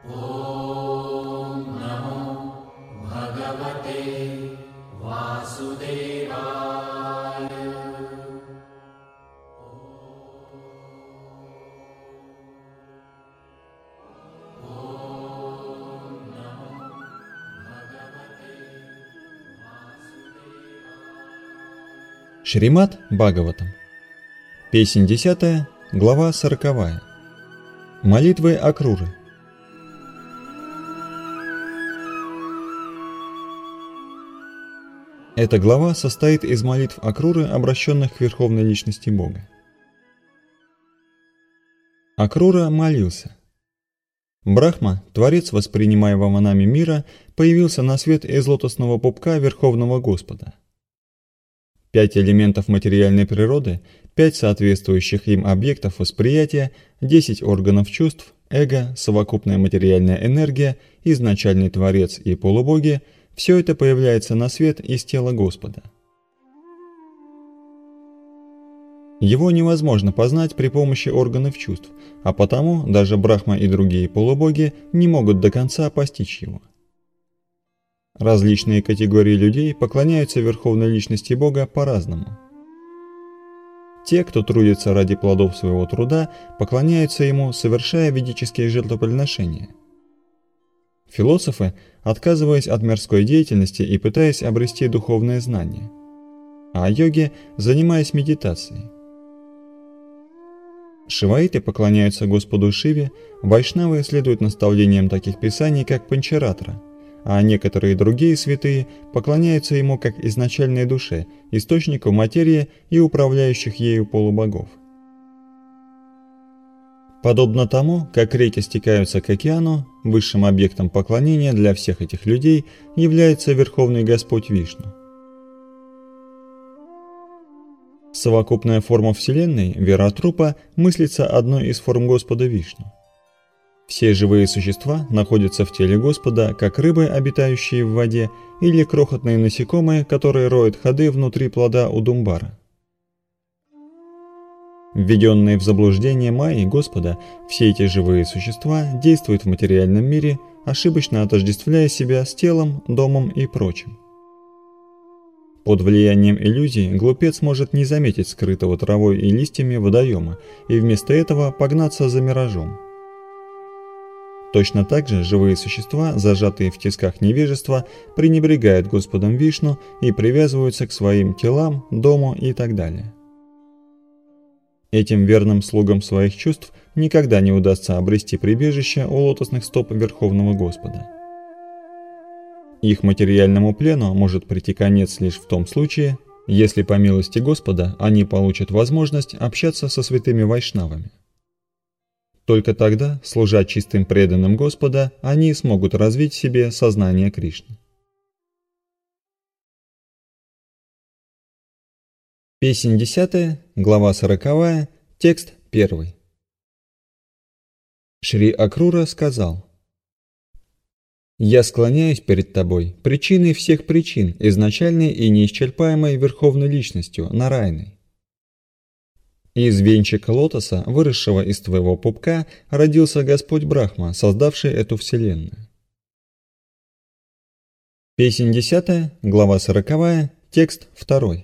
ॐ नमो भगवते वासुदेवाय। Шримад Бхагаватам. Песнь 10, глава 40. Молитвы Акруры. Эта глава состоит из молитв Акруры, обращенных к Верховной Личности Бога. Акрура молился. Брахма, Творец воспринимаемого нами мира, появился на свет из лотосного пупка Верховного Господа. 5 элементов материальной природы, 5 соответствующих им объектов восприятия, 10 органов чувств, эго, совокупная материальная энергия, изначальный Творец и полубоги – все это появляется на свет из тела Господа. Его невозможно познать при помощи органов чувств, а потому даже Брахма и другие полубоги не могут до конца постичь его. Различные категории людей поклоняются Верховной Личности Бога по-разному. Те, кто трудится ради плодов своего труда, поклоняются Ему, совершая ведические жертвоприношения. Философы, отказываясь от мирской деятельности и пытаясь обрести духовное знание, а йоги, занимаясь медитацией. Шиваиты поклоняются Господу Шиве, вайшнавы следуют наставлениям таких писаний, как Панчаратра, а некоторые другие святые поклоняются ему как изначальной душе, источнику материи и управляющих ею полубогов. Подобно тому, как реки стекаются к океану, высшим объектом поклонения для всех этих людей является Верховный Господь Вишну. Совокупная форма Вселенной, Виратрупа, мыслится одной из форм Господа Вишну. Все живые существа находятся в теле Господа, как рыбы, обитающие в воде, или крохотные насекомые, которые роют ходы внутри плода удумбара. Введенные в заблуждение Майи Господа, все эти живые существа действуют в материальном мире, ошибочно отождествляя себя с телом, домом и прочим. Под влиянием иллюзий глупец может не заметить скрытого травой и листьями водоема и вместо этого погнаться за миражом. Точно так же живые существа, зажатые в тисках невежества, пренебрегают Господом Вишну и привязываются к своим телам, дому и так далее. Этим верным слугам своих чувств никогда не удастся обрести прибежище у лотосных стоп Верховного Господа. Их материальному плену может прийти конец лишь в том случае, если по милости Господа они получат возможность общаться со святыми вайшнавами. Только тогда, служа чистым преданным Господа, они смогут развить в себе сознание Кришны. Песнь 10, глава 40, текст 1. Шри Акрура сказал: «Я склоняюсь перед тобой, причиной всех причин, изначальной и неисчерпаемой Верховной Личностью, Нарайной. Из венчика лотоса, выросшего из твоего пупка, родился Господь Брахма, создавший эту вселенную». Песнь 10, глава 40, текст 2.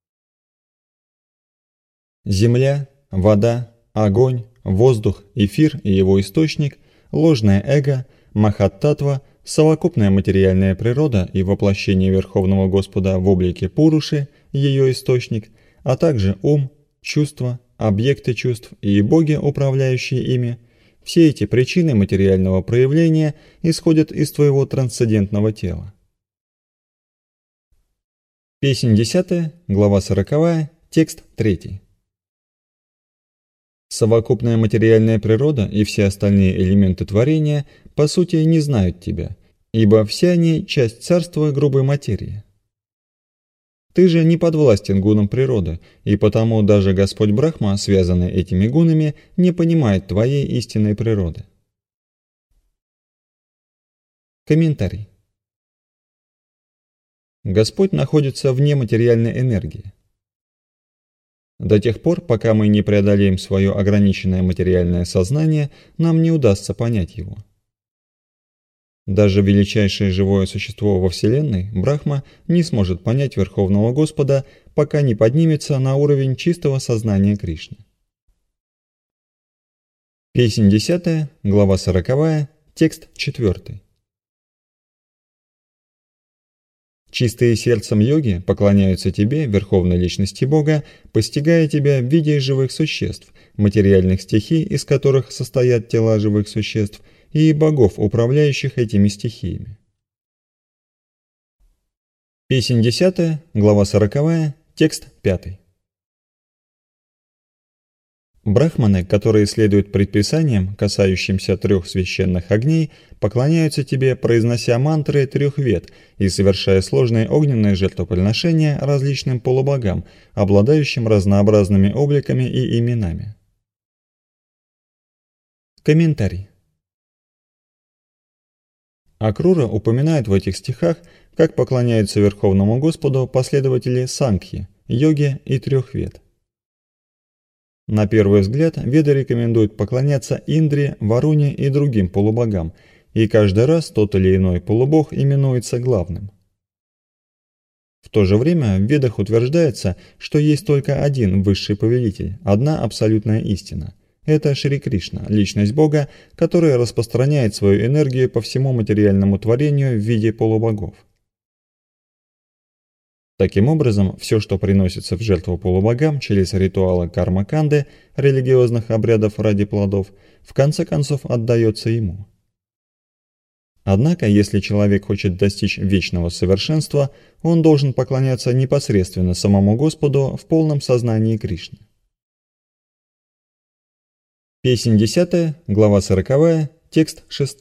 Земля, вода, огонь, воздух, эфир и его источник, ложное эго, махат-татва, совокупная материальная природа и воплощение Верховного Господа в облике Пуруши, ее источник, а также ум, чувства, объекты чувств и боги, управляющие ими, все эти причины материального проявления исходят из твоего трансцендентного тела. Песнь 10, глава 40, текст 3. Совокупная материальная природа и все остальные элементы творения по сути не знают тебя, ибо все они часть царства грубой материи. Ты же не подвластен гунам природы, и потому даже Господь Брахма, связанный этими гунами, не понимает твоей истинной природы. Комментарий. Господь находится вне материальной энергии. До тех пор, пока мы не преодолеем свое ограниченное материальное сознание, нам не удастся понять его. Даже величайшее живое существо во Вселенной, Брахма, не сможет понять Верховного Господа, пока не поднимется на уровень чистого сознания Кришны. Песнь 10, глава 40, текст 4. Чистые сердцем йоги поклоняются тебе, Верховной Личности Бога, постигая тебя в виде живых существ, материальных стихий, из которых состоят тела живых существ, и богов, управляющих этими стихиями. Песнь 10, глава 40, текст 5. Брахманы, которые следуют предписаниям, касающимся 3 священных огней, поклоняются тебе, произнося мантры 3 вед и совершая сложные огненные жертвоприношения различным полубогам, обладающим разнообразными обликами и именами. Комментарий. Акрура упоминает в этих стихах, как поклоняются Верховному Господу последователи Сангхи, йоги и 3 вед. На первый взгляд, веды рекомендуют поклоняться Индре, Варуне и другим полубогам, и каждый раз тот или иной полубог именуется главным. В то же время в ведах утверждается, что есть только один высший повелитель, одна абсолютная истина. Это Шри Кришна, личность Бога, которая распространяет свою энергию по всему материальному творению в виде полубогов. Таким образом, все, что приносится в жертву полубогам через ритуалы карма-канды, религиозных обрядов ради плодов, в конце концов отдается ему. Однако, если человек хочет достичь вечного совершенства, он должен поклоняться непосредственно самому Господу в полном сознании Кришны. Песнь 10, глава 40, текст 6.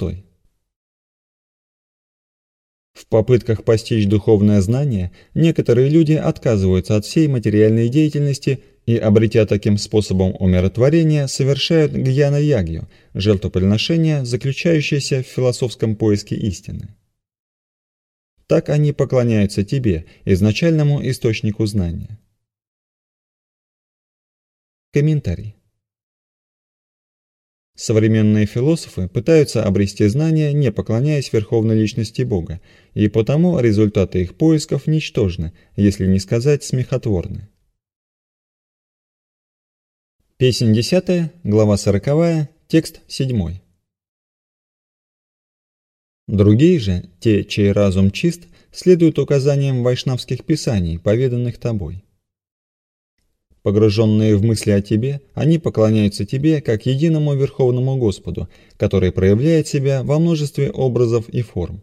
В попытках постичь духовное знание некоторые люди отказываются от всей материальной деятельности и, обретя таким способом умиротворение, совершают гьяна-ягью, жертвоприношение, заключающееся в философском поиске истины. Так они поклоняются тебе, изначальному источнику знания. Комментарий. Современные философы пытаются обрести знания, не поклоняясь Верховной Личности Бога, и потому результаты их поисков ничтожны, если не сказать смехотворны. Песнь 10, глава 40, текст 7. Другие же, те, чей разум чист, следуют указаниям вайшнавских писаний, поведанных тобой. Погруженные в мысли о тебе, они поклоняются тебе как единому Верховному Господу, который проявляет себя во множестве образов и форм.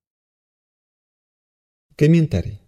Комментарий.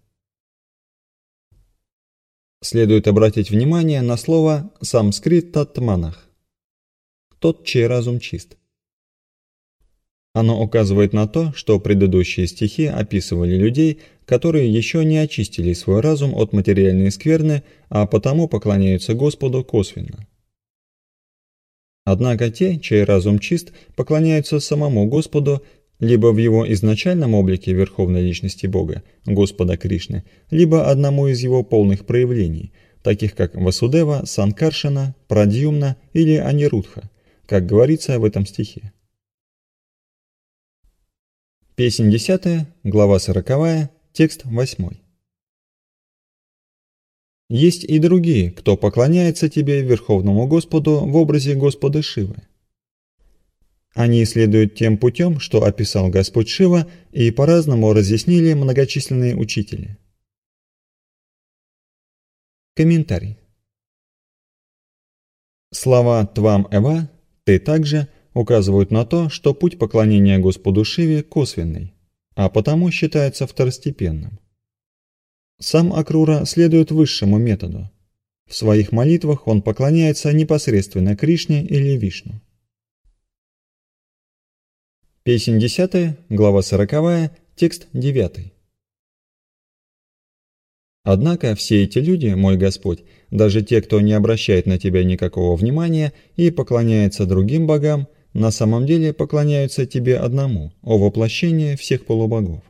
Следует обратить внимание на слово «самскрит татманах» – «тот, чей разум чист». Оно указывает на то, что предыдущие стихи описывали людей, которые еще не очистили свой разум от материальной скверны, а потому поклоняются Господу косвенно. Однако те, чей разум чист, поклоняются самому Господу либо в его изначальном облике Верховной Личности Бога, Господа Кришны, либо одному из его полных проявлений, таких как Васудева, Санкаршана, Прадьюмна или Анирудха, как говорится в этом стихе. Песнь 10, глава 40, текст 8. Есть и другие, кто поклоняется тебе, Верховному Господу, в образе Господа Шивы. Они следуют тем путем, что описал Господь Шива, и по-разному разъяснили многочисленные учители. Комментарий. Слова «твам эва», «ты также» указывают на то, что путь поклонения Господу Шиве косвенный, а потому считается второстепенным. Сам Акрура следует высшему методу. В своих молитвах он поклоняется непосредственно Кришне или Вишну. Песнь 10, глава 40, текст 9. Однако все эти люди, мой Господь, даже те, кто не обращает на тебя никакого внимания и поклоняется другим богам, на самом деле поклоняются тебе одному, о воплощении всех полубогов.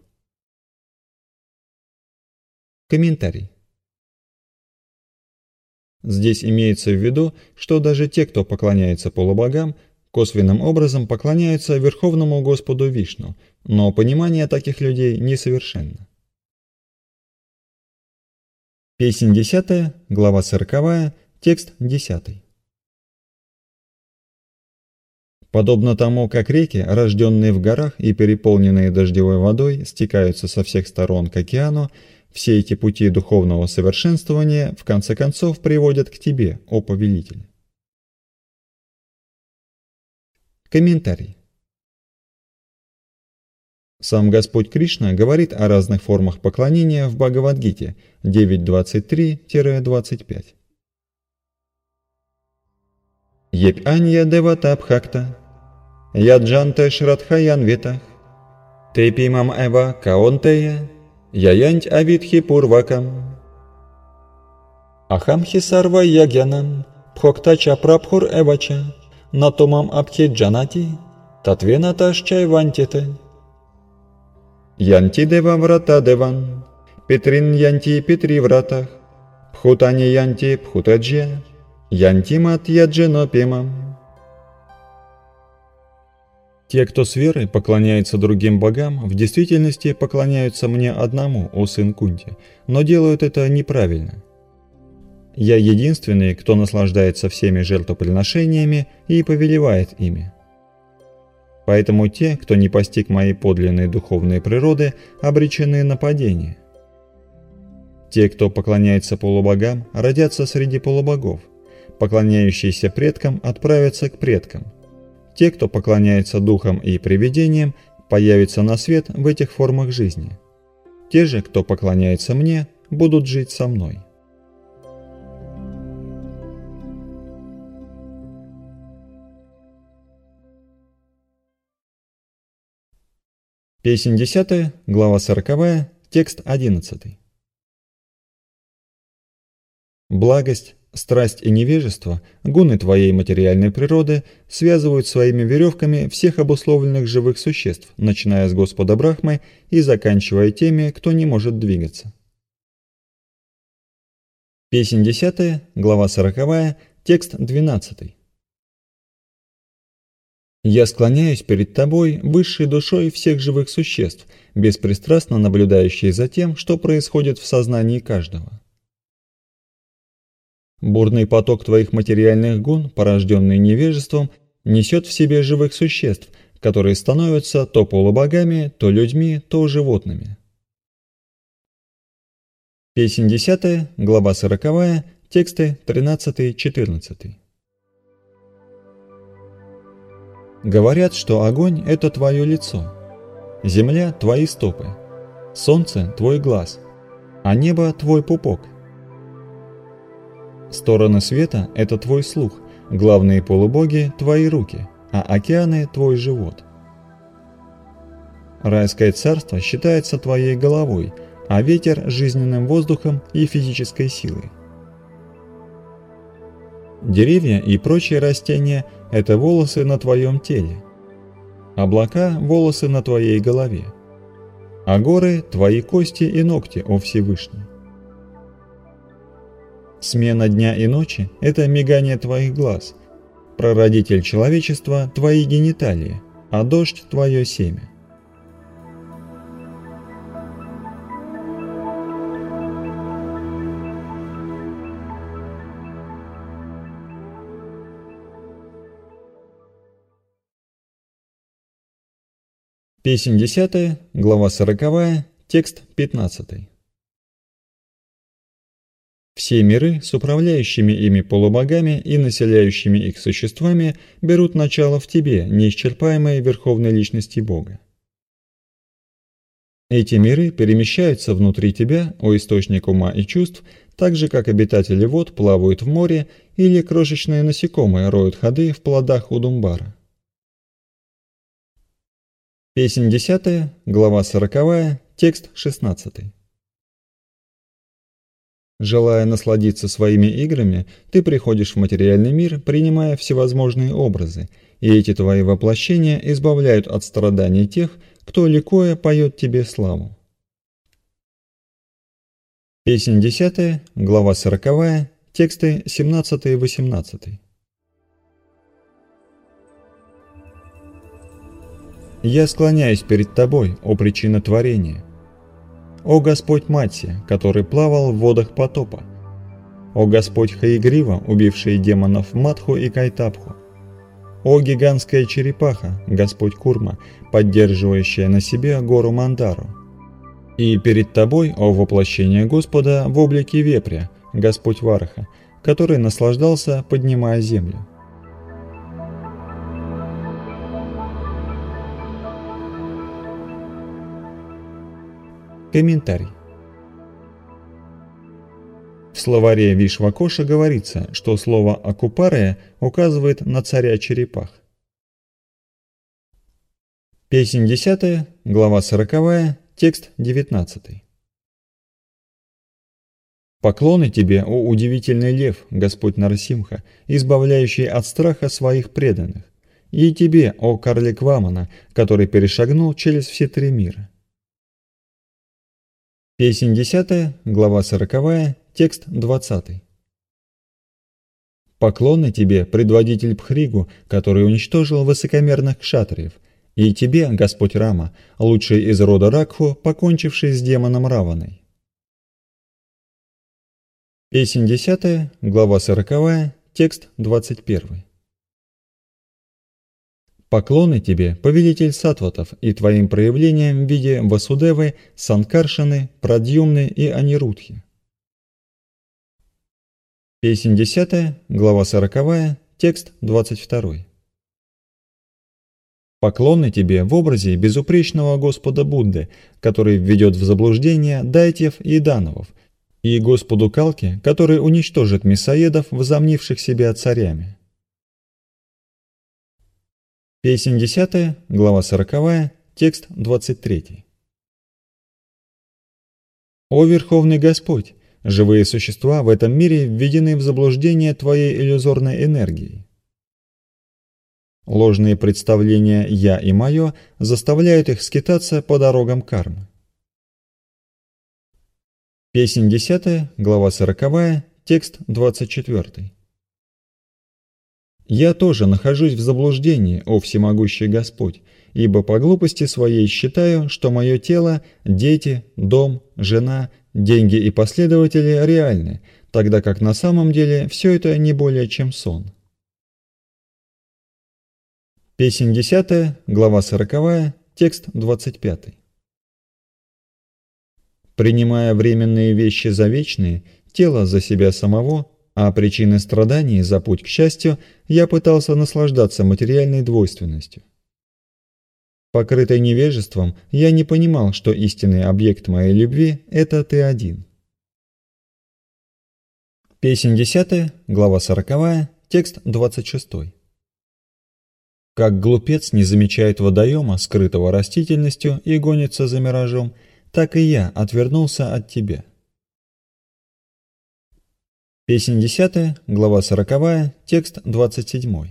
Комментарий. Здесь имеется в виду, что даже те, кто поклоняется полубогам, косвенным образом поклоняются Верховному Господу Вишну, но понимание таких людей несовершенно. Песнь 10, глава 40, текст 10. Подобно тому, как реки, рожденные в горах и переполненные дождевой водой, стекаются со всех сторон к океану, все эти пути духовного совершенствования в конце концов приводят к тебе, о повелитель. Комментарий. Сам Господь Кришна говорит о разных формах поклонения в Бхагавад-гите 9.23-25. Епь-анья девата бхакта, яджанте шрадхаян ветах, тепимам эва каонтея, яянть авидхи пурвакам. Ахамхи сарва ягьянам, пхоктача прабхур эвача, натомам абхи джанати, татвена ташчай вантите. Янти дева врата деван, петрин янти петри вратах, пхутани янти пхутаджья, янти мат яджено пемам. Те, кто с верой поклоняется другим богам, в действительности поклоняются мне одному, о сын Кунти, но делают это неправильно. Я единственный, кто наслаждается всеми жертвоприношениями и повелевает ими. Поэтому те, кто не постиг моей подлинной духовной природы, обречены на падение. Те, кто поклоняется полубогам, родятся среди полубогов. Поклоняющиеся предкам отправятся к предкам. Те, кто поклоняется духам и привидениям, появятся на свет в этих формах жизни. Те же, кто поклоняется мне, будут жить со мной. Песнь 10, глава 40, текст 11. Благость, страсть и невежество, гуны твоей материальной природы, связывают своими веревками всех обусловленных живых существ, начиная с Господа Брахмы и заканчивая теми, кто не может двигаться. Песнь 10, глава 40, текст 12. Я склоняюсь перед тобой, высшей душой всех живых существ, беспристрастно наблюдающей за тем, что происходит в сознании каждого. Бурный поток твоих материальных гун, порожденный невежеством, несет в себе живых существ, которые становятся то полубогами, то людьми, то животными. Песнь 10, глава 40, тексты 13-14. Говорят, что огонь – это твое лицо, земля – твои стопы, солнце – твой глаз, а небо – твой пупок. Стороны света – это твой слух, главные полубоги – твои руки, а океаны – твой живот. Райское царство считается твоей головой, а ветер – жизненным воздухом и физической силой. Деревья и прочие растения – это волосы на твоем теле. Облака – волосы на твоей голове. А горы – твои кости и ногти, о Всевышний. Смена дня и ночи – это мигание твоих глаз. Прародитель человечества – твои гениталии, а дождь – твое семя. Песнь 10, глава 40, текст 15. Все миры с управляющими ими полубогами и населяющими их существами берут начало в тебе, неисчерпаемой верховной личности Бога. Эти миры перемещаются внутри тебя, о источник ума и чувств, так же, как обитатели вод плавают в море или крошечные насекомые роют ходы в плодах удумбара. Песнь 10, глава 40, текст 16. Желая насладиться своими играми, ты приходишь в материальный мир, принимая всевозможные образы, и эти твои воплощения избавляют от страданий тех, кто ликуя поет тебе славу. Песнь 10, глава 40, тексты 17 и 18. Я склоняюсь перед Тобой, о причина творения. О Господь Матья, который плавал в водах потопа. О Господь Хаигрива, убивший демонов Матху и Кайтапху. О гигантская черепаха, Господь Курма, поддерживающая на себе гору Мандару. И перед Тобой, о воплощение Господа в облике вепря, Господь Вараха, который наслаждался, поднимая землю. Комментарий. В словаре Вишвакоша говорится, что слово «акупария» указывает на царя черепах. Песнь 10, глава 40, текст 19. Поклоны тебе, о удивительный лев, Господь Нарасимха, избавляющий от страха своих преданных, и тебе, о карлик Вамана, который перешагнул через все три мира. Песнь 10, глава 40, текст 20. Поклоны тебе, предводитель Пхригу, который уничтожил высокомерных кшатриев, и тебе, Господь Рама, лучший из рода Ракху, покончивший с демоном Раваной. Песнь 10, глава 40, текст 21. Поклоны тебе, повелитель саттватов, и твоим проявлениям в виде Васудевы, Санкаршаны, Прадьюмны и Анирудхи. Песнь 10, глава 40, текст 22. Поклоны тебе в образе безупречного Господа Будды, который введет в заблуждение дайтьев и дановов, и Господу Калки, который уничтожит мясоедов, возомнивших себя царями. Песнь 10, глава 40, текст 23. О Верховный Господь! Живые существа в этом мире введены в заблуждение твоей иллюзорной энергией. Ложные представления «я» и «моё» заставляют их скитаться по дорогам кармы. Песнь 10, глава 40, текст 24. «Я тоже нахожусь в заблуждении, о всемогущий Господь, ибо по глупости своей считаю, что мое тело, дети, дом, жена, деньги и последователи реальны, тогда как на самом деле все это не более чем сон». Песнь 10, глава 40, текст 25. «Принимая временные вещи за вечные, тело за себя самого, а причины страданий за путь к счастью, я пытался наслаждаться материальной двойственностью. Покрытый невежеством, я не понимал, что истинный объект моей любви – это ты один». Песнь 10, глава 40, текст 26. «Как глупец не замечает водоема, скрытого растительностью, и гонится за миражом, так и я отвернулся от тебя». Песнь 10, глава 40, текст 27.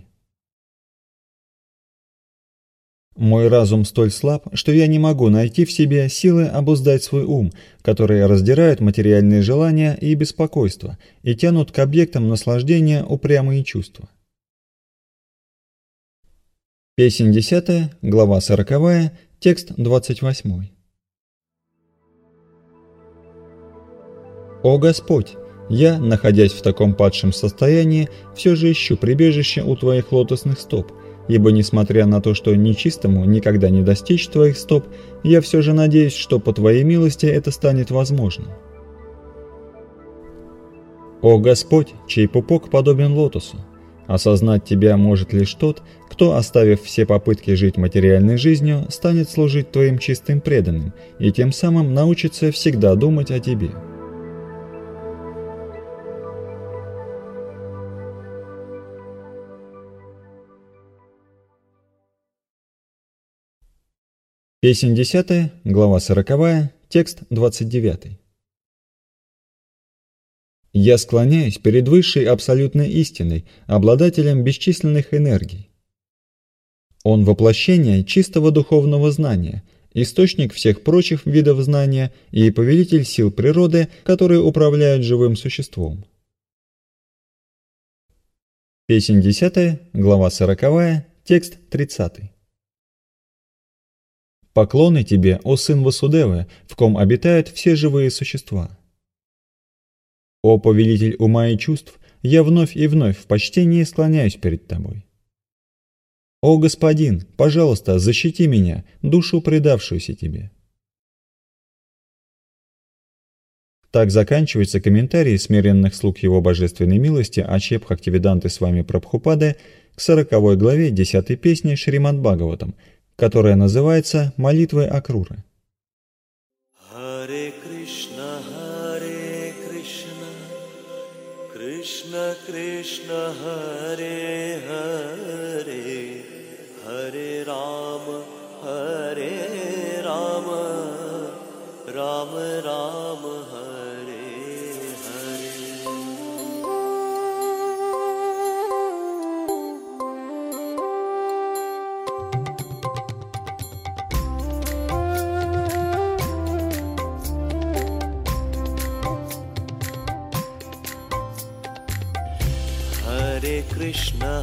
«Мой разум столь слаб, что я не могу найти в себе силы обуздать свой ум, которые раздирают материальные желания и беспокойства и тянут к объектам наслаждения упрямые чувства». Песнь 10, глава 40, текст 28. «О Господь! Я, находясь в таком падшем состоянии, все же ищу прибежище у Твоих лотосных стоп, ибо, несмотря на то, что нечистому никогда не достичь Твоих стоп, я все же надеюсь, что по Твоей милости это станет возможным. О Господь, чей пупок подобен лотосу! Осознать Тебя может лишь тот, кто, оставив все попытки жить материальной жизнью, станет служить Твоим чистым преданным и тем самым научится всегда думать о Тебе». Песнь 10, глава 40, текст 29. «Я склоняюсь перед высшей абсолютной истиной, обладателем бесчисленных энергий. Он воплощение чистого духовного знания, источник всех прочих видов знания и повелитель сил природы, которые управляют живым существом». Песнь 10, глава 40, текст 30. Поклоны тебе, о сын Васудевы, в ком обитают все живые существа. О повелитель ума и чувств, я вновь и вновь в почтении склоняюсь перед тобой. О господин, пожалуйста, защити меня, душу предавшуюся тебе. Так заканчивается комментарий смиренных слуг его божественной милости Ачеб Бхактивиданты Свами Прабхупады к 40 главе 10 песни Шримад Бхагаватам, которая называется «Молитвы Акруры». Харе Кришна, Кришна Кришна, Харе Харе, Харе Рама, Рама Рама, Харе Харе. Hare Krishna,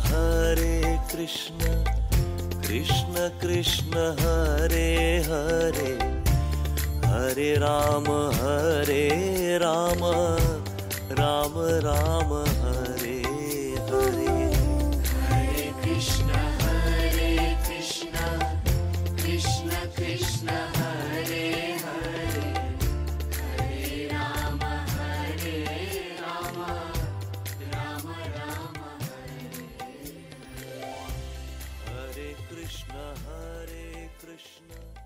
Krishna Krishna, Hare Hare, Hare Rama, Rama Rama, Hare Hare. Hare Krishna, Krishna Krishna, Hare Hare, Hare Rama, Rama Rama, Hare. Hare Krishna, Krishna